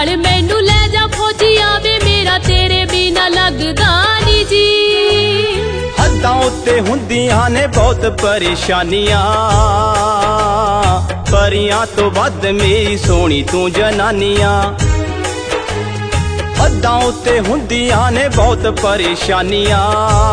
नाल मैनू ले जा फौजिया वे मेरा तेरे बिना लगदा नी जी। हद्दां उत्ते हुंदियां ने बहुत परेशानियां, परियां तो वध मेरी सोहनी तू जनानियां। हद्दां उत्ते हुंदियां ने बहुत परेशानियां,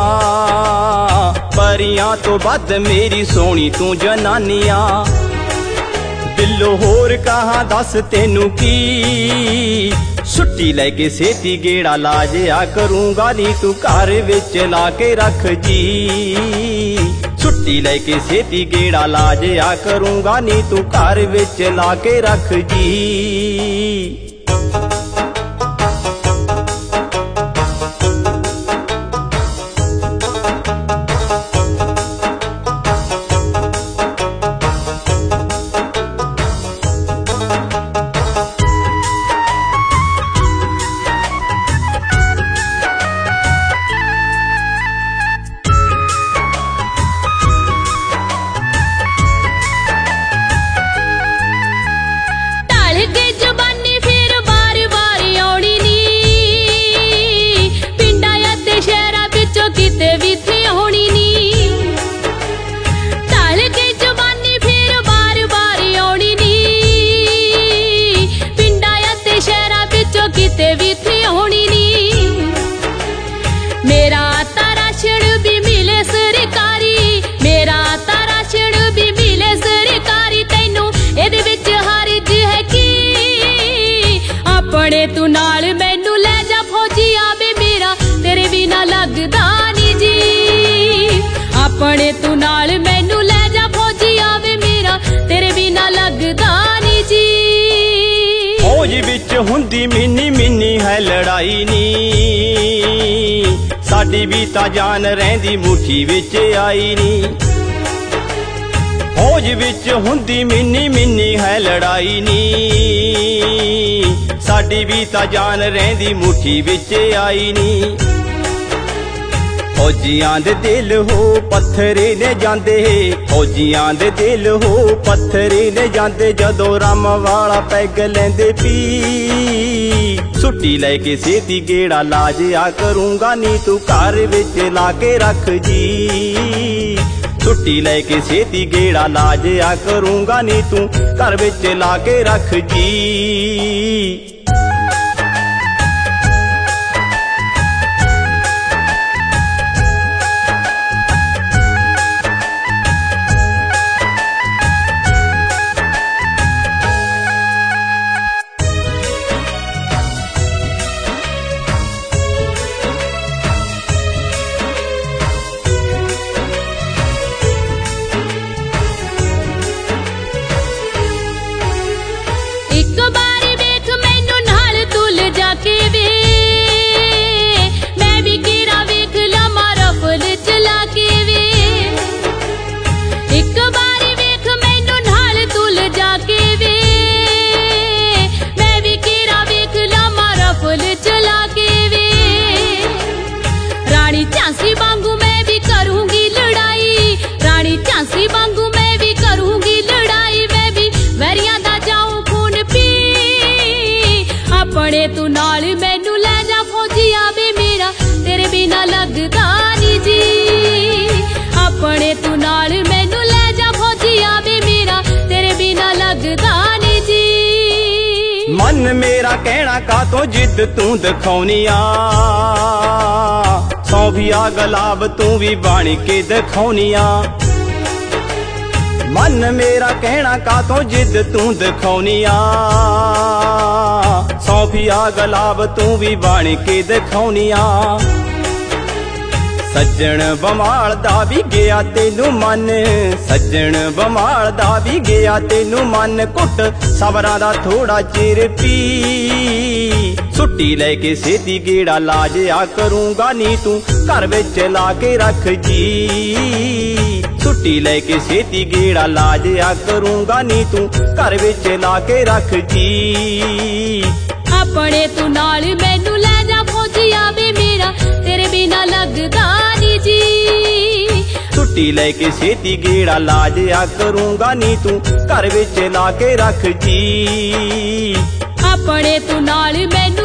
परियां तो वध मेरी सोहनी तू जनानियां। दिलो होर कहां दस तेनू की, छुट्टी लैके सेती गेड़ा ला जिया करूंगा नी तू घर विच ला के रख जी। छुट्टी लैके सेती गेड़ा ला जिया करूंगा नी तू घर विच ला के रख जी। तू नाल मैनू ले जा फौजिया वे मेरा तेरे बिना लगदा नी जी। अपने तू नाल मैनू ले जा फौजिया वे मेरा तेरे बिना लगदा नी जी। फौज विच हुंदी मिनी मिनी है लड़ाई नी, साडी भी तां जान रहिंदी मुट्ठी विच आई नी। फौज विच हुंदी मिनी मिनी है लड़ाई नी, साडी भी तां जान रहिंदी मुट्ठी विच आई नी। फौजियां दे दिल हो पत्थरे ने जांदे, फौजियां दे दिल हो पत्थरे ने जांदे, जदों रम वाला पैग लैंदे पी। छुट्टी लैके सेती गेड़ा ला जिया करूंगा नी तू घर विच ला के रख जी। छुट्टी लैके सेती गेड़ा ला जिया करूंगा नी तू घर विच ला के रख जी। झांसी वांगू मैं भी करूंगी लड़ाई, रानी झांसी वांगू मैं भी करूंगी लड़ाई। मैं भी वैरियां दा जाऊं खून पी, अपने तू नाल मैनू ले जा फौजिया वे मेरा तेरे बिना लगदा नी जी। अपने तू नाल मैनू ले जा फौजिया वे मेरा तेरे बिना लगदा नी जी। मन मेरा कहना का तो जिद तू दिखाउनिया, सौंफिया गुलाब तू भी बन के दिखाउनिया। मन मेरा कहना का तो जिद तू दिखाउनिया, सौंफिया गुलाब तू भी बन के दिखाउनिया। सज्जन बमाल दा भी गया तेनू मन, सज्जन बमाल दा भी गया तेनू मन। कुट सबरां दा थोड़ा चिर पी, छुट्टी लैके सेती गेड़ा ला जिया करूंगा नी तू घर विच ला के रख जी। छुट्टी लैके सेती गेड़ा ला जिया करूंगा नी तू घर विच ला के रख जी। अपने तू नाल मैनू ले जा फौजिया वे मेरा तेरे बिना लगदा नी जी। छुट्टी लैके सेती गेड़ा ला जिया करूंगा नी तू घर विच ला के रख जी। ਆਪਣੇ ਤੂੰ ਨਾਲ ਮੈਨੂੰ